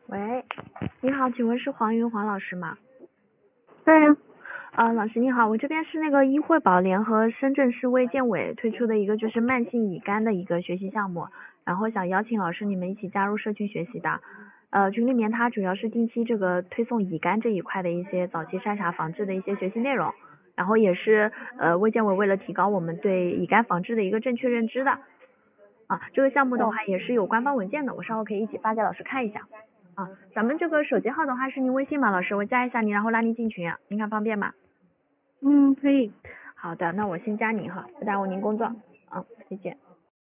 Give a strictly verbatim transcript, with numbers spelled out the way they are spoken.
喂，你好，请问是黄云黄老师吗？ 对呀、 啊、老师你好，我这边是那个医惠宝联合深圳市卫健委推出的一个就是慢性乙肝的一个学习项目，然后想邀请老师你们一起加入社群学习的。呃，群里面它主要是定期这个推送乙肝这一块的一些早期筛查防治的一些学习内容，然后也是呃卫健委为了提高我们对乙肝防治的一个正确认知的。啊，这个项目的话也是有官方文件的，我稍后可以一起发给老师看一下。啊，咱们这个手机号的话是您微信吗？老师，我加一下您，然后拉您进群，您看方便吗？ 嗯，可以。 好的，那我先加您哈，不耽误您工作。嗯，再见。